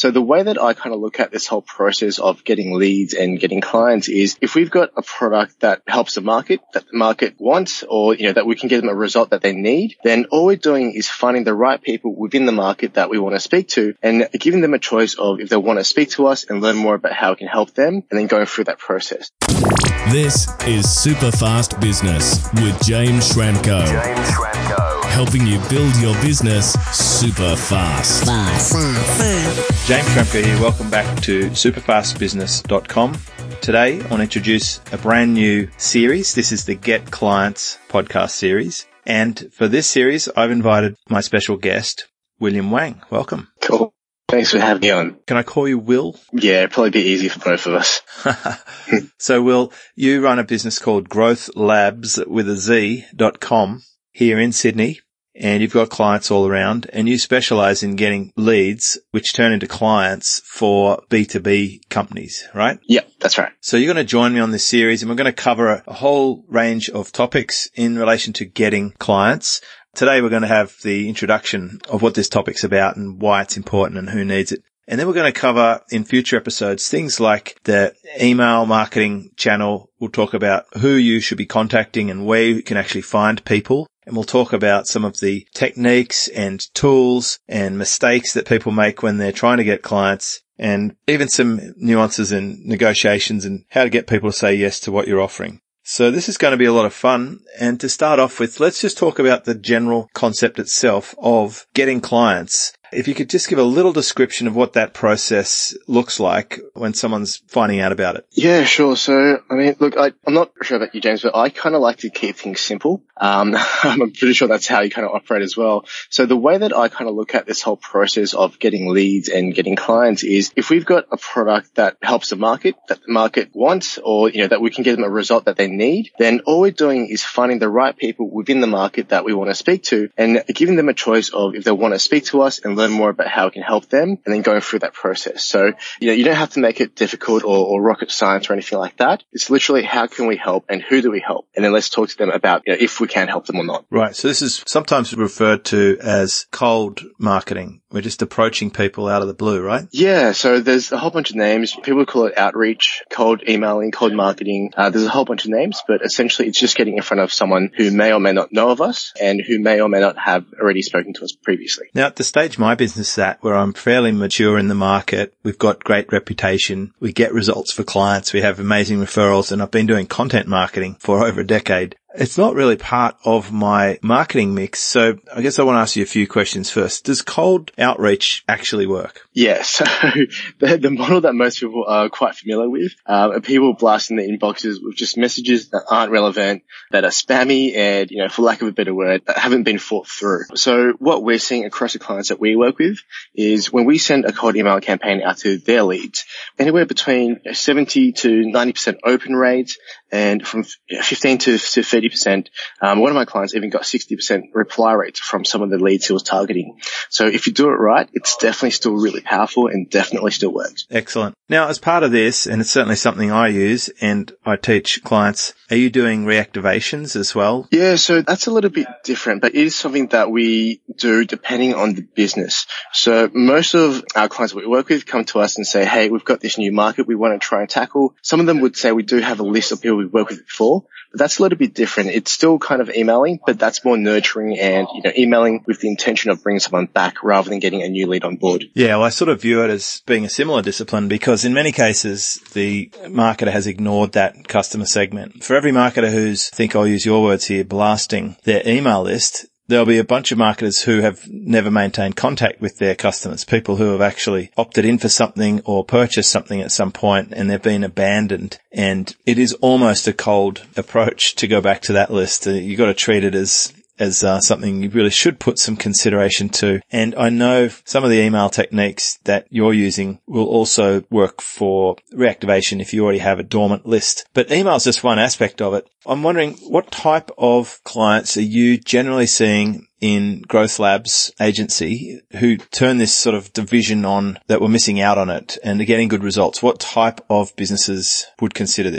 So the way that I kind of look at this whole process of getting leads and getting clients is if we've got a product that helps the market, that the market wants, or, that we can give them a result that they need, then all we're doing is finding the right people within the market that we want to speak to and giving them a choice of if they want to speak to us and learn more about how we can help them and then going through that process. This is Super Fast Business with James Schramko. Helping you build your business super fast. James Schramko here. Welcome back to superfastbusiness.com. Today, I want to introduce a brand new series. This is the Get Clients podcast series. And for this series, I've invited my special guest, William Wang. Welcome. Cool. Thanks for having me on. Can I call you Will? Yeah, it'd probably be easy for both of us. So, Will, you run a business called growthlabs.com here in Sydney, and you've got clients all around, and you specialize in getting leads which turn into clients for B2B companies, right? Yeah, that's right. So you're going to join me on this series, and we're going to cover a whole range of topics in relation to getting clients. Today we're going to have the introduction of what this topic's about and why it's important and who needs it. And then we're going to cover in future episodes things like the email marketing channel. We'll talk about who you should be contacting and where you can actually find people. And we'll talk about some of the techniques and tools and mistakes that people make when they're trying to get clients, and even some nuances in negotiations and how to get people to say yes to what you're offering. So this is going to be a lot of fun. And to start off with, let's just talk about the general concept itself of getting clients. If you could just give a little description of what that process looks like when someone's finding out about it. Yeah, sure. So, look, I'm not sure about you, James, but I kind of like to keep things simple. I'm pretty sure that's how you kind of operate as well. So the way that I kind of look at this whole process of getting leads and getting clients is if we've got a product that helps the market, that the market wants, or, that we can give them a result that they need, then all we're doing is finding the right people within the market that we want to speak to and giving them a choice of if they want to speak to us and learn more about how we can help them and then going through that process. So, you don't have to make it difficult or rocket science or anything like that. It's literally how can we help and who do we help? And then let's talk to them about if we can help them or not. Right. So this is sometimes referred to as cold marketing. We're just approaching people out of the blue, right? Yeah. So there's a whole bunch of names. People call it outreach, cold emailing, cold marketing. There's a whole bunch of names, but essentially it's just getting in front of someone who may or may not know of us and who may or may not have already spoken to us previously. Now, at the stage my business is at, where I'm fairly mature in the market, we've got great reputation, we get results for clients, we have amazing referrals, and I've been doing content marketing for over a decade. It's not really part of my marketing mix, so I guess I want to ask you a few questions first. Does cold outreach actually work? Yeah, so the model that most people are quite familiar with are people blasting their inboxes with just messages that aren't relevant, that are spammy and, for lack of a better word, that haven't been thought through. So what we're seeing across the clients that we work with is when we send a cold email campaign out to their leads, anywhere between 70 to 90% open rates and from 15 to 30%. One of my clients even got 60% reply rates from some of the leads he was targeting. So if you do it right, it's definitely still really powerful and definitely still works. Excellent. Now, as part of this, and it's certainly something I use and I teach clients, are you doing reactivations as well? Yeah, so that's a little bit different, but it is something that we do depending on the business. So most of our clients that we work with come to us and say, hey, we've got this new market we want to try and tackle. Some of them would say we do have a list of people we've worked with before, but that's a little bit different. It's still kind of emailing, but that's more nurturing and, emailing with the intention of bringing someone back rather than getting a new lead on board. Yeah, well, I sort of view it as being a similar discipline because in many cases, the marketer has ignored that customer segment. For every marketer who's, I think I'll use your words here, blasting their email list, there'll be a bunch of marketers who have never maintained contact with their customers, people who have actually opted in for something or purchased something at some point and they've been abandoned. And it is almost a cold approach to go back to that list. You've got to treat it as something you really should put some consideration to. And I know some of the email techniques that you're using will also work for reactivation if you already have a dormant list. But email is just one aspect of it. I'm wondering, what type of clients are you generally seeing in Growth Labs agency who turn this sort of division on that were missing out on it and are getting good results? What type of businesses would consider this?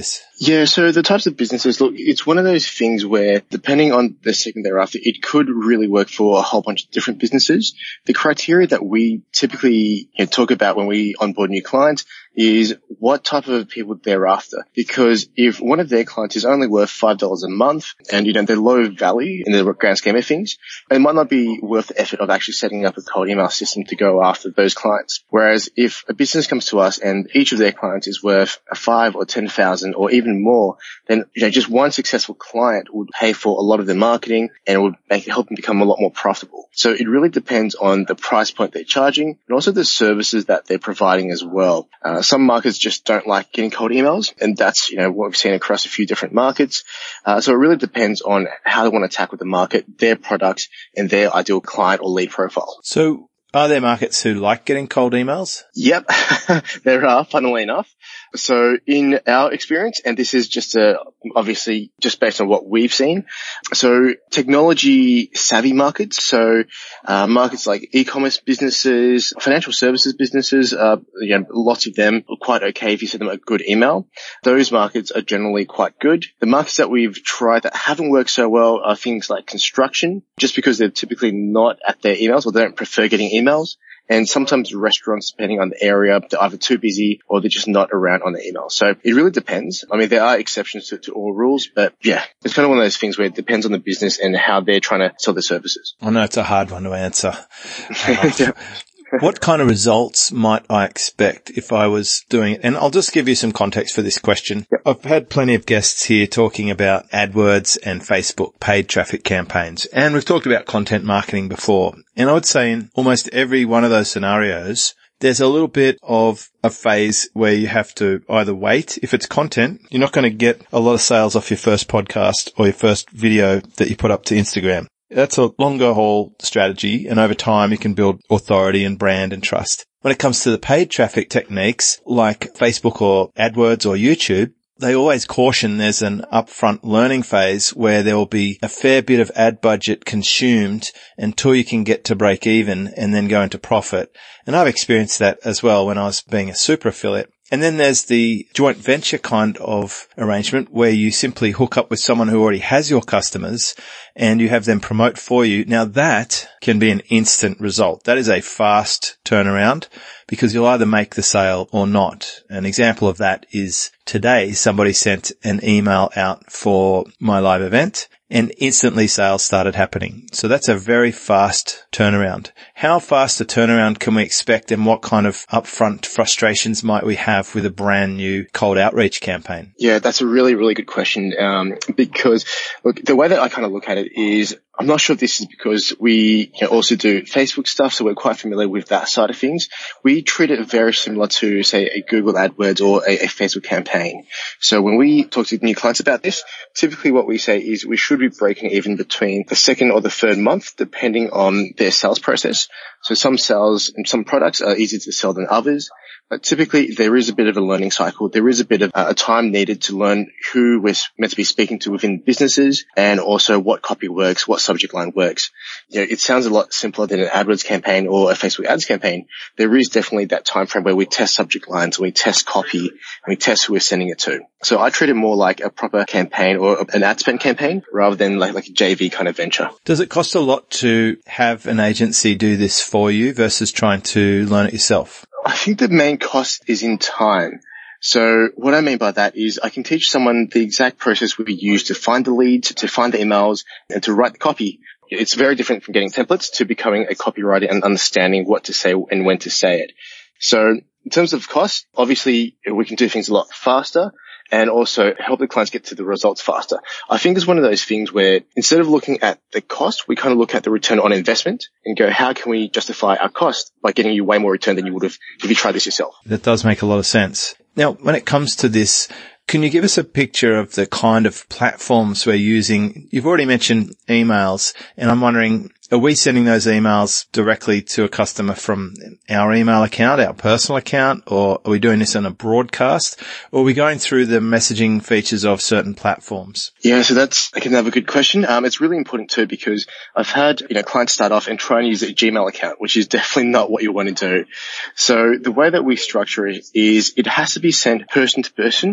Yeah, so the types of businesses, look, it's one of those things where depending on the segment they're after, it could really work for a whole bunch of different businesses. The criteria that we typically talk about when we onboard new clients is what type of people they're after. Because if one of their clients is only worth $5 a month and, they're low value in the grand scheme of things, it might not be worth the effort of actually setting up a cold email system to go after those clients. Whereas if a business comes to us and each of their clients is worth 5 or 10,000 or even more, then, just one successful client would pay for a lot of their marketing and it would help them become a lot more profitable. So it really depends on the price point they're charging and also the services that they're providing as well. Some markets just don't like getting cold emails, and that's, what we've seen across a few different markets. So it really depends on how they want to tackle the market, their product, and their ideal client or lead profile. So are there markets who like getting cold emails? Yep, there are, funnily enough. So in our experience, and this is just obviously just based on what we've seen, so technology savvy markets, so markets like e-commerce businesses, financial services businesses, lots of them are quite okay if you send them a good email. Those markets are generally quite good. The markets that we've tried that haven't worked so well are things like construction, just because they're typically not at their emails or they don't prefer getting emails. And sometimes restaurants, depending on the area, they're either too busy or they're just not around on the email. So it really depends. I mean, there are exceptions to all rules, but yeah, it's kind of one of those things where it depends on the business and how they're trying to sell their services. I know it's a hard one to answer. Yeah. What kind of results might I expect if I was doing it? And I'll just give you some context for this question. Yep. I've had plenty of guests here talking about AdWords and Facebook paid traffic campaigns. And we've talked about content marketing before. And I would say in almost every one of those scenarios, there's a little bit of a phase where you have to either wait. If it's content, you're not going to get a lot of sales off your first podcast or your first video that you put up to Instagram. That's a longer haul strategy, and over time you can build authority and brand and trust. When it comes to the paid traffic techniques like Facebook or AdWords or YouTube, they always caution there's an upfront learning phase where there will be a fair bit of ad budget consumed until you can get to break even and then go into profit. And I've experienced that as well when I was being a super affiliate. And then there's the joint venture kind of arrangement where you simply hook up with someone who already has your customers and you have them promote for you. Now that can be an instant result. That is a fast turnaround because you'll either make the sale or not. An example of that is today somebody sent an email out for my live event and instantly sales started happening. So that's a very fast turnaround. How fast a turnaround can we expect and what kind of upfront frustrations might we have with a brand new cold outreach campaign? Yeah, that's a really, really good question. Because look, the way that I kind of look at it is I'm not sure if this is because we also do Facebook stuff, so we're quite familiar with that side of things. We treat it very similar to, say, a Google AdWords or a Facebook campaign. So when we talk to new clients about this, typically what we say is we should be breaking even between the second or the third month, depending on their sales process. So some sales and some products are easier to sell than others. But typically there is a bit of a learning cycle. There is a bit of a time needed to learn who we're meant to be speaking to within businesses and also what copy works, what subject line works. It sounds a lot simpler than an AdWords campaign or a Facebook ads campaign. There is definitely that time frame where we test subject lines, we test copy, and we test who we're sending it to. So I treat it more like a proper campaign or an ad spend campaign rather than like a JV kind of venture. Does it cost a lot to have an agency do this for you versus trying to learn it yourself? I think the main cost is in time. So what I mean by that is I can teach someone the exact process we use to find the leads, to find the emails, and to write the copy. It's very different from getting templates to becoming a copywriter and understanding what to say and when to say it. So in terms of cost, obviously we can do things a lot faster and also help the clients get to the results faster. I think it's one of those things where instead of looking at the cost, we kind of look at the return on investment and go, how can we justify our cost by getting you way more return than you would have if you tried this yourself? That does make a lot of sense. Now, when it comes to this, can you give us a picture of the kind of platforms we're using? You've already mentioned emails, and I'm wondering, are we sending those emails directly to a customer from our email account, our personal account, or are we doing this on a broadcast, or are we going through the messaging features of certain platforms? Yeah, so that's another good question. It's really important too because I've had clients start off and try and use a Gmail account, which is definitely not what you want to do. So the way that we structure it is it has to be sent person to person, but as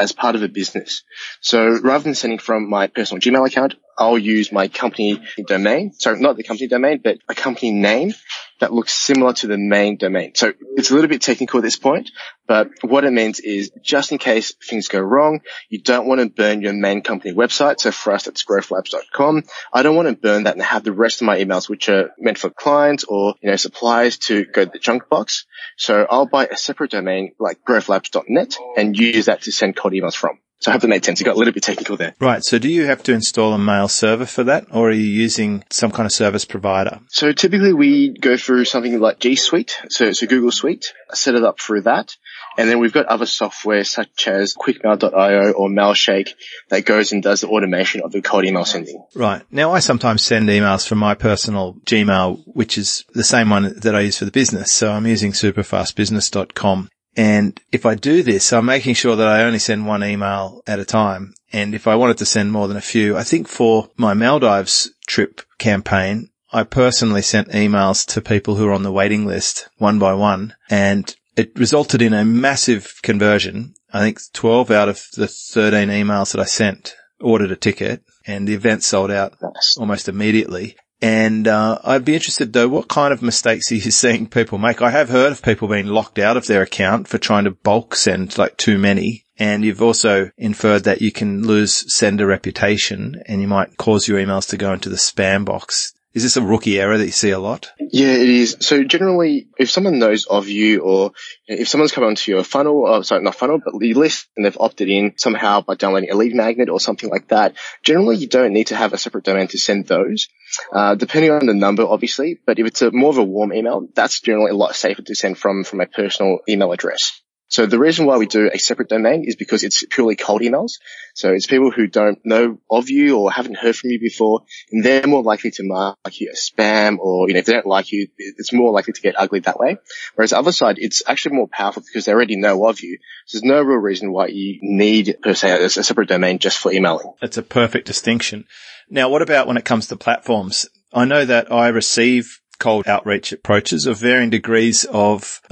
as part of a business. So rather than sending from my personal Gmail account, I'll use my company domain. Sorry, not the company domain, but a company name that looks similar to the main domain. So it's a little bit technical at this point, but what it means is just in case things go wrong, you don't want to burn your main company website. So for us, that's growthlabs.com. I don't want to burn that and have the rest of my emails, which are meant for clients or, suppliers, to go to the junk box. So I'll buy a separate domain like growthlabs.net and use that to send cold emails from. So I hope that made sense. You got a little bit technical there. Right. So do you have to install a mail server for that, or are you using some kind of service provider? So typically we go through something like G Suite, so Google Suite, set it up through that. And then we've got other software such as quickmail.io or Mailshake that goes and does the automation of the cold email sending. Right. Now I sometimes send emails from my personal Gmail, which is the same one that I use for the business. So I'm using superfastbusiness.com. And if I do this, I'm making sure that I only send one email at a time. And if I wanted to send more than a few, I think for my Maldives trip campaign, I personally sent emails to people who are on the waiting list one by one, and it resulted in a massive conversion. I think 12 out of the 13 emails that I sent ordered a ticket, and the event sold out almost immediately. And I'd be interested, though, what kind of mistakes are you seeing people make? I have heard of people being locked out of their account for trying to bulk send like too many. And you've also inferred that you can lose sender reputation and you might cause your emails to go into the spam box. Is this a rookie error that you see a lot? Yeah, it is. So generally, if someone knows of you, or if someone's come onto your funnel, not funnel, but your list, and they've opted in somehow by downloading a lead magnet or something like that, generally you don't need to have a separate domain to send those, depending on the number, obviously. But if it's more of a warm email, that's generally a lot safer to send from my personal email address. So the reason why we do a separate domain is because it's purely cold emails. So it's people who don't know of you or haven't heard from you before, and they're more likely to mark you as spam, or, if they don't like you, it's more likely to get ugly that way. Whereas the other side, it's actually more powerful because they already know of you. So there's no real reason why you need, per se, a separate domain just for emailing. That's a perfect distinction. Now, what about when it comes to platforms? I know that I receive cold outreach approaches of varying degrees of,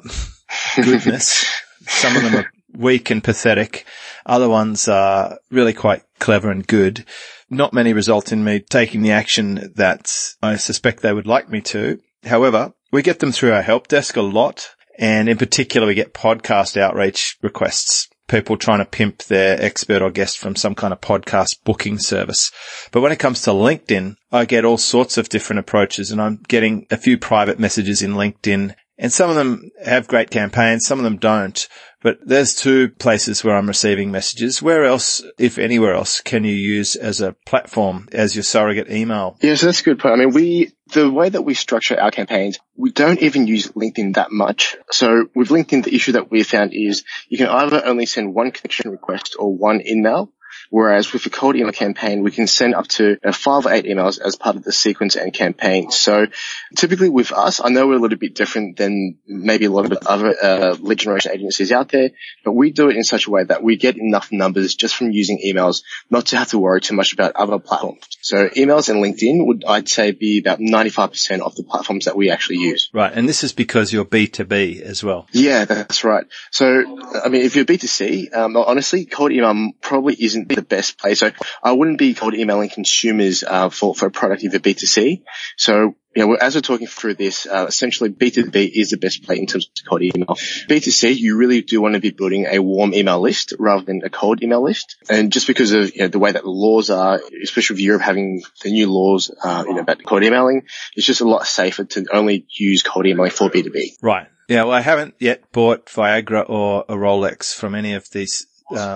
goodness. Some of them are weak and pathetic. Other ones are really quite clever and good. Not many result in me taking the action that I suspect they would like me to. However, we get them through our help desk a lot. And in particular, we get podcast outreach requests. People trying to pimp their expert or guest from some kind of podcast booking service. But when it comes to LinkedIn, I get all sorts of different approaches, and I'm getting a few private messages in LinkedIn. And some of them have great campaigns, some of them don't. But there's two places where I'm receiving messages. Where else, if anywhere else, can you use as a platform, as your surrogate email? Yeah, so that's a good point. I mean, the way that we structure our campaigns, we don't even use LinkedIn that much. So with LinkedIn, the issue that we found is you can either only send one connection request or one email. Whereas with a cold email campaign, we can send up to 5 or 8 emails as part of the sequence and campaign. So typically with us, I know we're a little bit different than maybe a lot of other lead generation agencies out there, but we do it in such a way that we get enough numbers just from using emails not to have to worry too much about other platforms. So emails and LinkedIn would, I'd say, be about 95% of the platforms that we actually use. Right. And this is because you're B2B as well. Yeah, that's right. So, I mean, if you're B2C, honestly, cold email probably isn't the best place. So I wouldn't be cold emailing consumers for a product if you're B2C. So, as we're talking through this, essentially B2B is the best play in terms of cold email. B2C, you really do want to be building a warm email list rather than a cold email list. And just because of the way that the laws are, especially with Europe having the new laws about cold emailing, it's just a lot safer to only use cold emailing for B2B. Right. Yeah, well, I haven't yet bought Viagra or a Rolex from any of these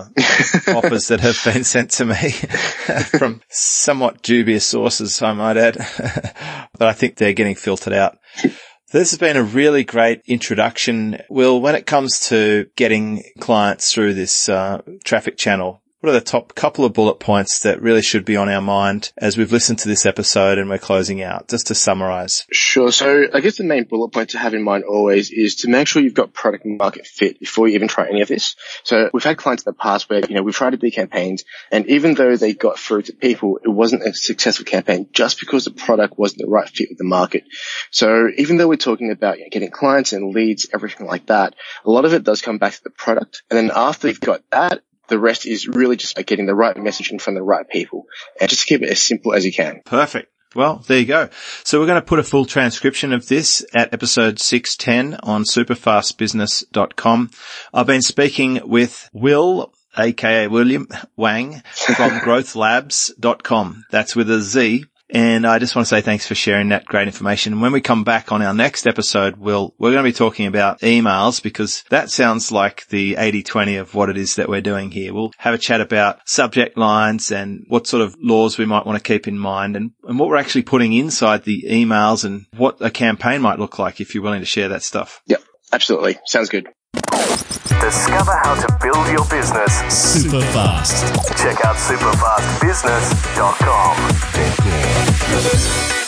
offers that have been sent to me from somewhat dubious sources, I might add. But I think they're getting filtered out. This has been a really great introduction. Will, when it comes to getting clients through this traffic channel, what are the top couple of bullet points that really should be on our mind as we've listened to this episode and we're closing out, just to summarize? Sure. So I guess the main bullet point to have in mind always is to make sure you've got product market fit before you even try any of this. So we've had clients in the past where, we've tried to do campaigns, and even though they got through to people, it wasn't a successful campaign just because the product wasn't the right fit with the market. So even though we're talking about getting clients and leads, everything like that, a lot of it does come back to the product. And then after you've got that, The rest is really just getting the right messaging from the right people, and just keep it as simple as you can. Perfect. Well, there you go. So we're going to put a full transcription of this at episode 610 on superfastbusiness.com. I've been speaking with Will, aka William Wang, from growthlabs.com. That's with a Z. And I just want to say thanks for sharing that great information. And when we come back on our next episode, we're going to be talking about emails, because that sounds like the 80-20 of what it is that we're doing here. We'll have a chat about subject lines and what sort of laws we might want to keep in mind, and what we're actually putting inside the emails, and what a campaign might look like if you're willing to share that stuff. Yep, absolutely. Sounds good. Discover how to build your business super fast. Check out superfastbusiness.com.